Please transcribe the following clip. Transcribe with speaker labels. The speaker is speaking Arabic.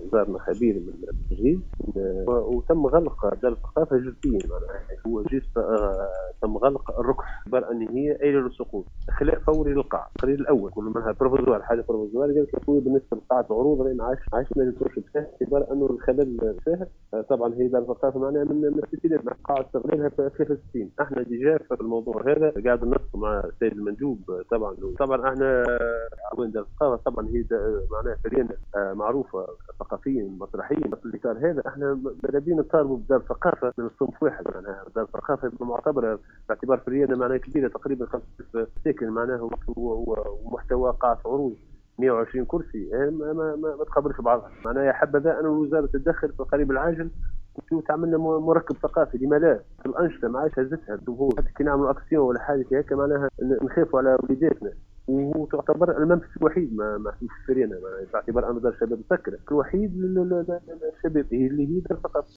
Speaker 1: زارنا خبير من التجهيز، وتم غلق دار الثقافه جزئيا. معناها هو جيست تم غلق الركن باعتبار ان هي آلة للسقوط، اخلاء فوري للقاعه. التقرير الاول كنا منها بروفيزوار، حاجه بروفيزوار، قال لك بالنسبه لقاعه العروض رانا عشنا الكرسي بتاعها باعتبار انه الخلل فيها. طبعا هي دار الثقافه معناها من الستينات، مع قاعه استغلالها في 63. احنا ديجا في الموضوع هذا قاعد ننسق مع السيد المندوب. طبعا احنا وين دار الثقافه طبعا هي معناها فرينا معروفه ثقافيا مسرحيا. في الاطار هذا احنا بلدينا نطالبوا بدار ثقافه من الصنف واحد. معناها دار ثقافه معتبره باعتبار فرينا معناها كبيره تقريبا 5 ساكن، معناها ومحتوى قاعه عروض 120 كرسي، ما تقابلش بعضها. معناها يا حبذا ان الوزاره تتدخل في القريب العاجل وتعملنا مركب ثقافي. لما لا؟ في الانشطه ما عادش هزتها الجمهور، حتى كي نعملوا اكسيون ولا حاجه هكا معناها نخافوا على وليداتنا. وتعتبر المنفذ الوحيد ما فيش فرينا، باعتبار انه دار شباب مسكره الوحيد للشباب اللي هي دار الثقافه.